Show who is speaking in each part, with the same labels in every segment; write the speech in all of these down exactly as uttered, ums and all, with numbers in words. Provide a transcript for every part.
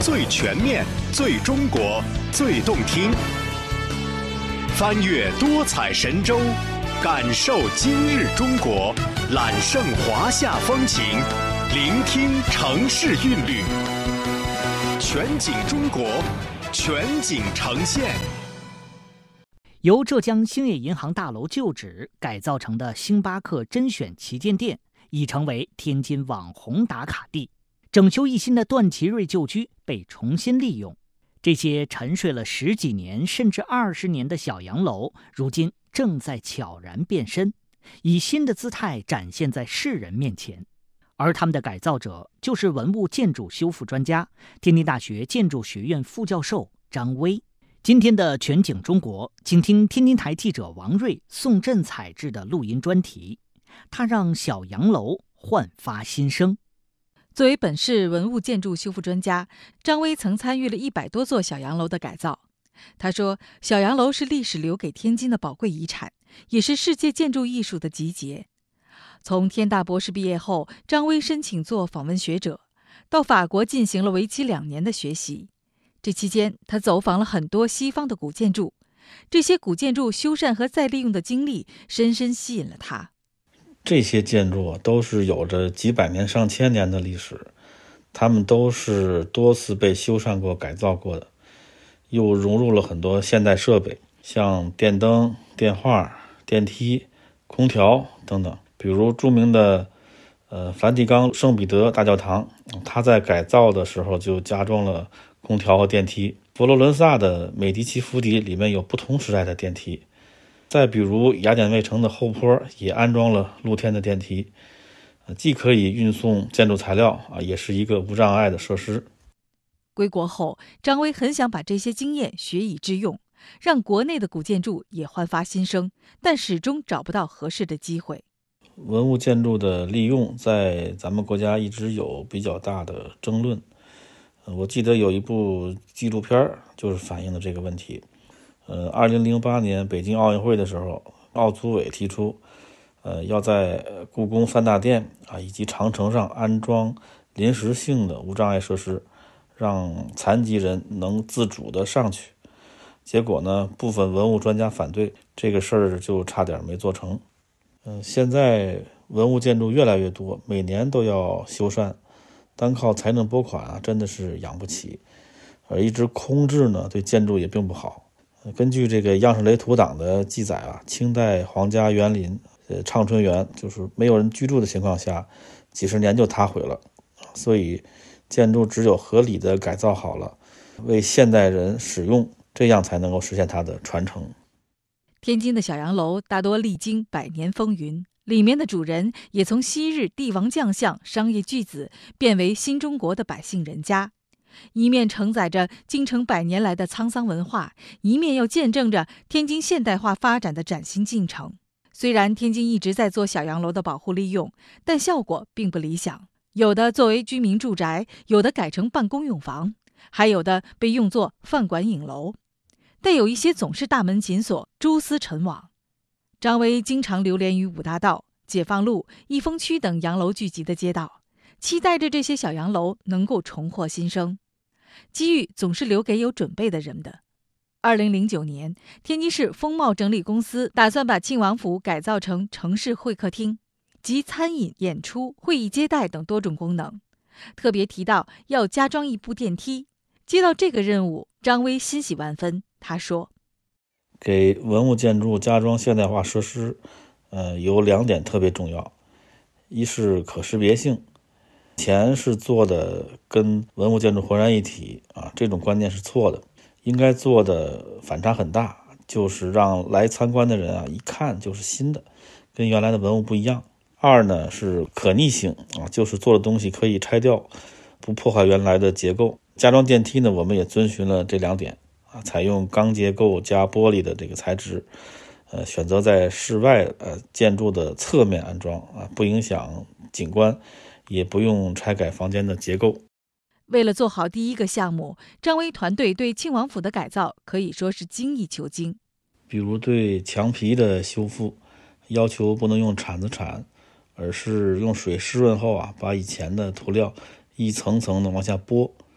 Speaker 1: 最全面、最中国、最动听。翻越多彩神州，感受今日中国，揽胜华夏风情，聆听城市韵律。全景中国，全景呈现。
Speaker 2: 由浙江兴业银行大楼旧址改造成的星巴克甄选旗舰店，已成为天津网红打卡地。整修一新的段祺瑞旧居被重新利用，这些沉睡了十几年甚至二十年的小洋楼，如今正在悄然变身，以新的姿态展现在世人面前。而他们的改造者就是文物建筑修复专家、天津大学建筑学院副教授张威。今天的全景中国，请听天津台记者王瑞、宋振采制的录音专题，他让小洋楼焕发新生。
Speaker 3: 作为本市文物建筑修复专家，张威曾参与了一百多座小洋楼的改造。他说，小洋楼是历史留给天津的宝贵遗产，也是世界建筑艺术的集结。从天大博士毕业后，张威申请做访问学者，到法国进行了为期两年的学习。这期间，他走访了很多西方的古建筑，这些古建筑修缮和再利用的经历深深吸引了他。
Speaker 4: 这些建筑都是有着几百年上千年的历史，它们都是多次被修缮过改造过的，又融入了很多现代设备，像电灯、电话、电梯、空调等等。比如著名的呃梵蒂冈圣彼得大教堂，它在改造的时候就加装了空调和电梯。佛罗伦萨的美第奇府邸里面有不同时代的电梯。再比如雅典卫城的后坡也安装了露天的电梯，既可以运送建筑材料啊，也是一个无障碍的设施。
Speaker 3: 归国后，张威很想把这些经验学以致用，让国内的古建筑也焕发新生，但始终找不到合适的机会。
Speaker 4: 文物建筑的利用在咱们国家一直有比较大的争论。我记得有一部纪录片就是反映了这个问题。呃，二零零八年北京奥运会的时候，奥组委提出，呃，要在故宫三大殿啊以及长城上安装临时性的无障碍设施，让残疾人能自主的上去。结果呢，部分文物专家反对，这个事儿就差点没做成。嗯、呃，现在文物建筑越来越多，每年都要修缮，单靠财政拨款啊，真的是养不起。而一直空置呢，对建筑也并不好。根据这个样式雷图档的记载啊，清代皇家园林呃畅春园就是没有人居住的情况下，几十年就塌毁了。所以建筑只有合理的改造好了，为现代人使用，这样才能够实现它的传承。
Speaker 3: 天津的小洋楼大多历经百年风云，里面的主人也从昔日帝王将相、商业巨子变为新中国的百姓人家。一面承载着京城百年来的沧桑文化，一面又见证着天津现代化发展的崭新进程。虽然天津一直在做小洋楼的保护利用，但效果并不理想，有的作为居民住宅，有的改成办公用房，还有的被用作饭馆影楼。但有一些总是大门紧锁，蛛丝尘网。张威经常流连于五大道、解放路、益丰区等洋楼聚集的街道，期待着这些小洋楼能够重获新生。机遇总是留给有准备的人的。二零零九年，天津市风貌整理公司打算把庆王府改造成城市会客厅，集餐饮、演出、会议接待等多种功能。特别提到要加装一部电梯。接到这个任务，张威欣喜万分。他说：“
Speaker 4: 给文物建筑加装现代化设施，呃，有两点特别重要，一是可识别性。前是做的跟文物建筑浑然一体啊，这种观念是错的，应该做的反差很大，就是让来参观的人啊一看就是新的，跟原来的文物不一样。二呢是可逆性啊，就是做的东西可以拆掉，不破坏原来的结构。加装电梯呢，我们也遵循了这两点啊，采用钢结构加玻璃的这个材质，呃，选择在室外呃建筑的侧面安装啊，不影响景观。也不用拆改房间的结构。
Speaker 3: 为了做好第一个项目，张威团队对庆王府的改造可以说是精益求精。
Speaker 4: 比如对墙皮的修复，要求不能用铲子铲，而是用水湿润后啊，把以前的涂料一层层的往下拨，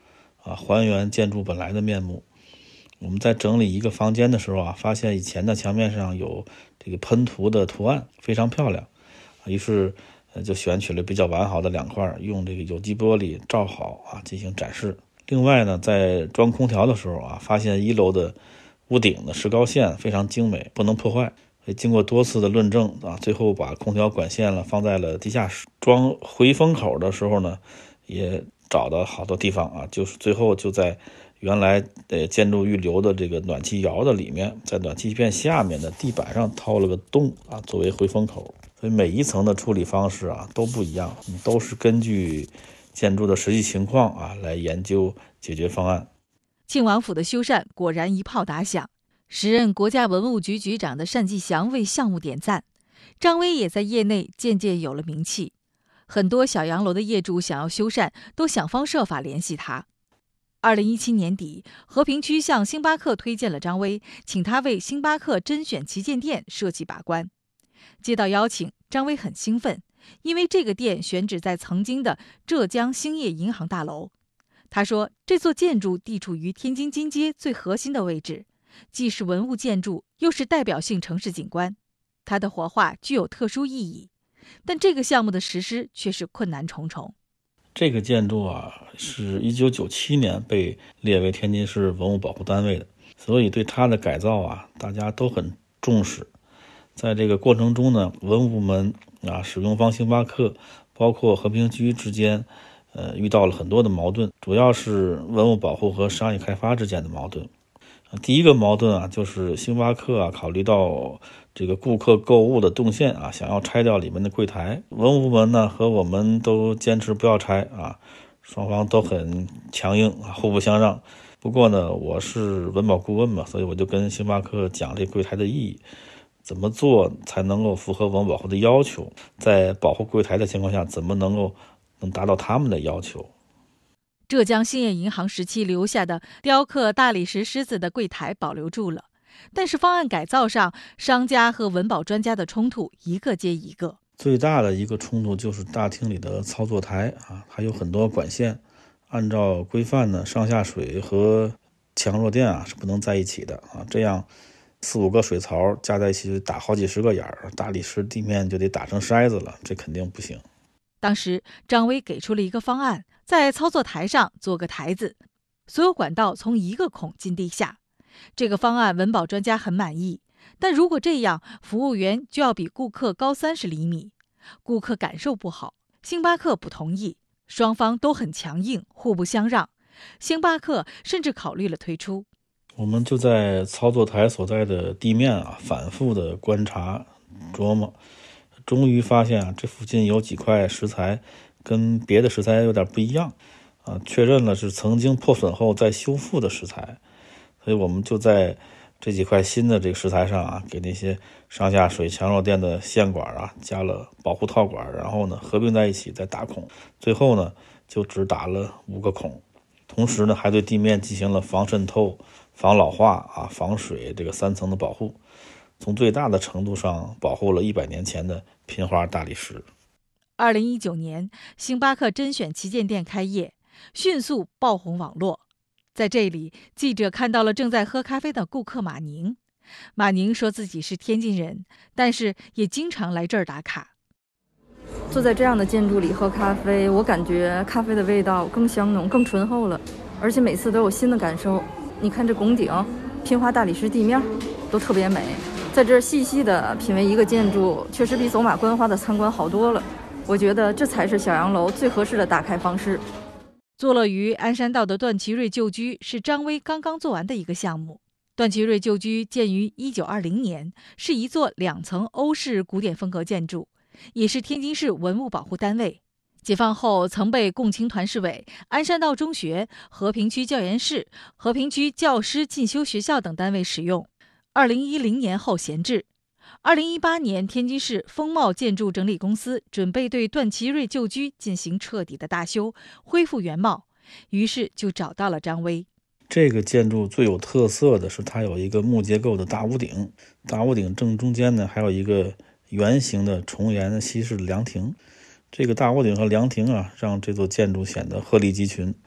Speaker 4: 啊，还原建筑本来的面目。我们在整理一个房间的时候啊，发现以前的墙面上有这个喷涂的图案，非常漂亮，于是就选取了比较完好的两块，用这个有机玻璃罩好啊，进行展示。另外呢，在装空调的时候啊，发现一楼的屋顶的石膏线非常精美，不能破坏。经过多次的论证啊，最后把空调管线了放在了地下室。装回风口的时候呢，也找到好多地方啊，就是最后就在原来呃建筑预留的这个暖气窑的里面，在暖气片下面的地板上掏了个洞啊，作为回风口。所以每一层的处理方式啊都不一样，都是根据建筑的实际情况啊来研究解决方案。
Speaker 3: 庆王府的修缮果然一炮打响，时任国家文物局局长的单霁翔为项目点赞，张威也在业内渐渐有了名气。很多小洋楼的业主想要修缮，都想方设法联系他。二零一七年底，和平区向星巴克推荐了张威，请他为星巴克甄选旗舰店设计把关。接到邀请，张威很兴奋，因为这个店选址在曾经的浙江兴业银行大楼。他说，这座建筑地处于天津金街最核心的位置，既是文物建筑，又是代表性城市景观，它的活化具有特殊意义。但这个项目的实施却是困难重重。
Speaker 4: 这个建筑啊，是一九九七年被列为天津市文物保护单位的，所以对它的改造啊，大家都很重视。在这个过程中呢，文物部门啊、使用方星巴克，包括和平区之间，呃，遇到了很多的矛盾，主要是文物保护和商业开发之间的矛盾。第一个矛盾啊，就是星巴克啊，考虑到这个顾客购物的动线啊，想要拆掉里面的柜台。文物部门呢和我们都坚持不要拆啊，双方都很强硬啊，互不相让。不过呢，我是文保顾问嘛，所以我就跟星巴克讲这柜台的意义，怎么做才能够符合文物保护的要求，在保护柜台的情况下，怎么能够能达到他们的要求。
Speaker 3: 浙江兴业银行时期留下的雕刻大理石狮子的柜台保留住了，但是方案改造上，商家和文保专家的冲突一个接一个。
Speaker 4: 最大的一个冲突就是大厅里的操作台啊，还有很多管线，按照规范呢，上下水和强弱电啊是不能在一起的啊，这样四五个水槽加在一起打好几十个眼儿，大理石地面就得打成筛子了，这肯定不行。
Speaker 3: 当时张威给出了一个方案，在操作台上做个台子，所有管道从一个孔进地下。这个方案文保专家很满意，但如果这样，服务员就要比顾客高三十厘米，顾客感受不好。星巴克不同意，双方都很强硬，互不相让。星巴克甚至考虑了退出。
Speaker 4: 我们就在操作台所在的地面啊，反复的观察琢磨，终于发现啊，这附近有几块石材跟别的石材有点不一样啊，确认了是曾经破损后再修复的石材，所以我们就在这几块新的这个石材上啊，给那些上下水强弱电的线管啊加了保护套管，然后呢合并在一起再打孔，最后呢就只打了五个孔，同时呢还对地面进行了防渗透、防老化啊、防水这个三层的保护，从最大的程度上保护了一百年前的拼花大理石。
Speaker 3: 二零一九年，星巴克甄选旗舰店开业，迅速爆红网络。在这里，记者看到了正在喝咖啡的顾客马宁。马宁说自己是天津人，但是也经常来这儿打卡。
Speaker 5: 坐在这样的建筑里喝咖啡，我感觉咖啡的味道更香浓、更醇厚了，而且每次都有新的感受。你看这拱顶、拼花大理石地面都特别美，在这儿细细的品味一个建筑，确实比走马观花的参观好多了。我觉得这才是小洋楼最合适的打开方式。
Speaker 3: 坐落于鞍山道的段祺瑞旧居是张威刚刚做完的一个项目。段祺瑞旧居建于一九二零年，是一座两层欧式古典风格建筑，也是天津市文物保护单位。解放后曾被共青团市委、鞍山道中学、和平区教研室、和平区教师进修学校等单位使用。二零一零年后闲置。二零一八年，天津市风貌建筑整理公司准备对段祺瑞旧居进行彻底的大修，恢复原貌，于是就找到了张威。
Speaker 4: 这个建筑最有特色的是它有一个木结构的大屋顶，大屋顶正中间呢还有一个圆形的重檐西式的凉亭。这个大屋顶和凉亭啊，让这座建筑显得鹤立鸡群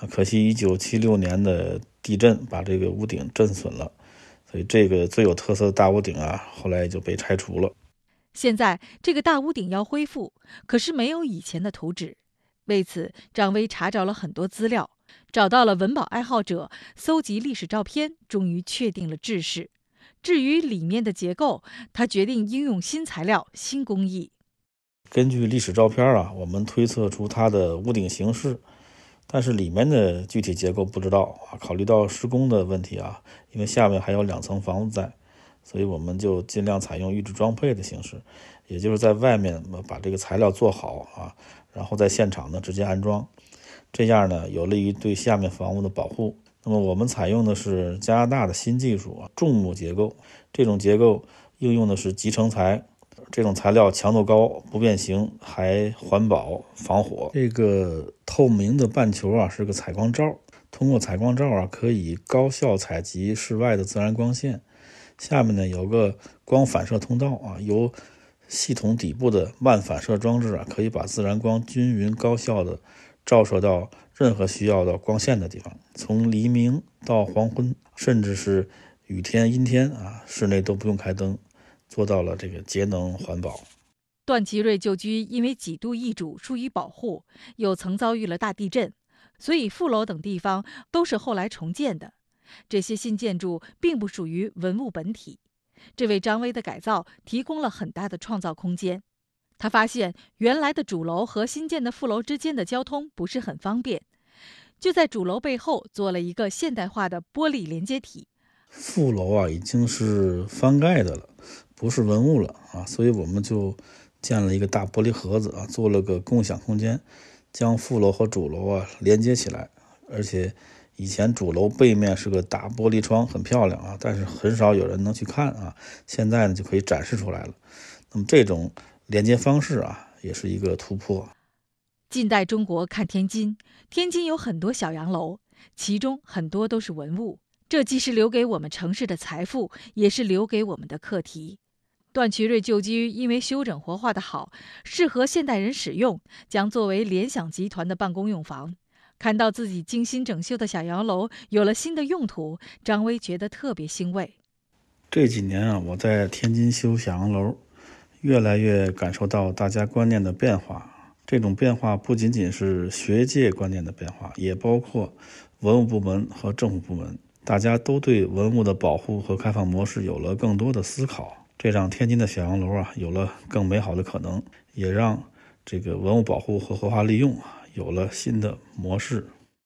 Speaker 4: 可惜一九七六年的地震把这个屋顶震损了，所以这个最有特色的大屋顶啊，后来就被拆除了。
Speaker 3: 现在这个大屋顶要恢复，可是没有以前的图纸。为此，张威查找了很多资料，找到了文保爱好者，搜集历史照片，终于确定了制式。至于里面的结构，他决定应用新材料、新工艺。
Speaker 4: 根据历史照片啊，我们推测出它的屋顶形式，但是里面的具体结构不知道啊。考虑到施工的问题啊，因为下面还有两层房子在，所以我们就尽量采用预制装配的形式，也就是在外面把这个材料做好啊，然后在现场呢直接安装，这样呢有利于对下面房屋的保护。那么我们采用的是加拿大的新技术啊，重木结构。这种结构应用的是集成材，这种材料强度高、不变形，还环保防火。这个透明的半球啊是个采光罩，通过采光罩啊可以高效采集室外的自然光线。下面呢有个光反射通道啊，由系统底部的慢反射装置啊，可以把自然光均匀高效的照射到任何需要到光线的地方，从黎明到黄昏，甚至是雨天阴天啊，室内都不用开灯，做到了这个节能环保。
Speaker 3: 段祺瑞旧居因为几度易主疏于保护，又曾遭遇了大地震，所以副楼等地方都是后来重建的。这些新建筑并不属于文物本体，这为张威的改造提供了很大的创造空间。他发现原来的主楼和新建的副楼之间的交通不是很方便，就在主楼背后做了一个现代化的玻璃连接体。
Speaker 4: 副楼啊已经是翻盖的了，不是文物了啊，所以我们就建了一个大玻璃盒子啊，做了个共享空间，将副楼和主楼啊连接起来。而且以前主楼背面是个大玻璃窗，很漂亮啊，但是很少有人能去看啊，现在呢就可以展示出来了。那么这种连接方式啊，也是一个突破。
Speaker 3: 近代中国看天津，天津有很多小洋楼，其中很多都是文物，这既是留给我们城市的财富，也是留给我们的课题。段祺瑞旧居因为修整活化的好，适合现代人使用，将作为联想集团的办公用房。看到自己精心整修的小洋楼有了新的用途，张威觉得特别欣慰。
Speaker 4: 这几年啊，我在天津修小洋楼，越来越感受到大家观念的变化。这种变化不仅仅是学界观念的变化，也包括文物部门和政府部门，大家都对文物的保护和开放模式有了更多的思考，这让天津的小洋楼啊有了更美好的可能，也让这个文物保护和合法利用啊有了新的模式。